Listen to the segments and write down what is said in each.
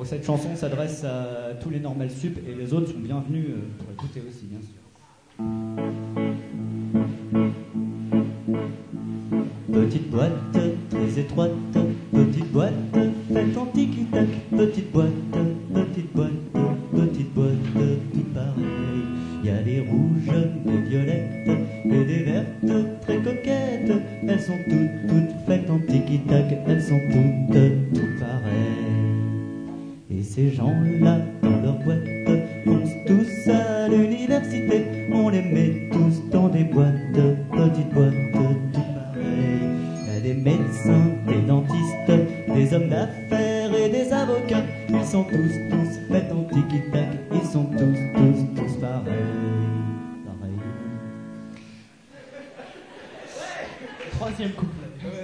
Donc cette chanson s'adresse à tous les normal sup et les autres sont bienvenus pour écouter aussi, bien sûr. Petite boîte très étroite, petite boîte faite en tic-tac, petite boîte, petite boîte, petite boîte, tout pareil. Il y a des rouges, des violettes et des vertes très coquettes. Elles sont toutes faites en tic-tac, elles sont toutes pareilles. Et ces gens-là, dans leur boîte, foncent tous à l'université. On les met tous dans des boîtes, petites boîtes, tout pareilles. Il y a des médecins, des dentistes, des hommes d'affaires et des avocats. Ils sont tous faits en tic-tac, ils sont tous pareils. Troisième couplet.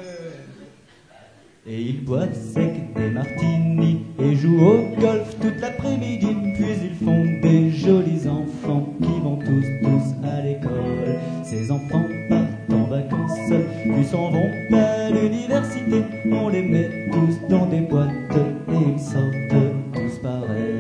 Et ils boivent sec des martinis et jouent au golf toute l'après-midi. Puis ils font des jolis enfants qui vont tous à l'école. Ces enfants partent en vacances, puis s'en vont à l'université. On les met tous dans des boîtes et ils sortent tous pareils.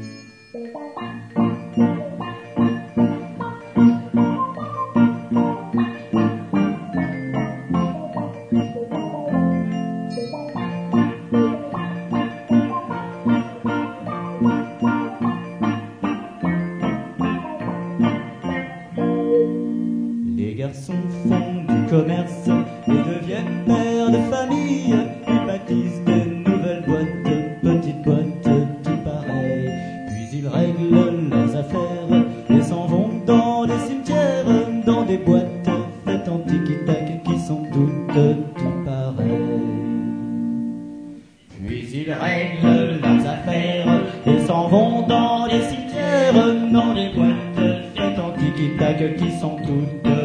Les garçons font du commerce et deviennent pères de famille. Ils bâtissent de nouvelles boîtes, petites boîtes, tout pareil. Puis ils règlent leurs affaires et s'en vont dans des cimetières, dans des boîtes faites en tic-tac qui sont toutes pareilles. Puis ils règlent leurs affaires et s'en vont dans des cimetières, dans des boîtes faites en tic-tac qui sont toutes pareilles.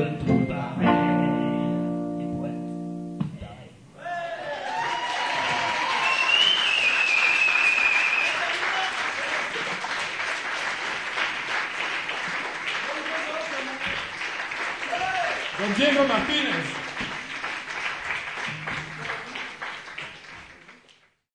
Don Diego Martínez.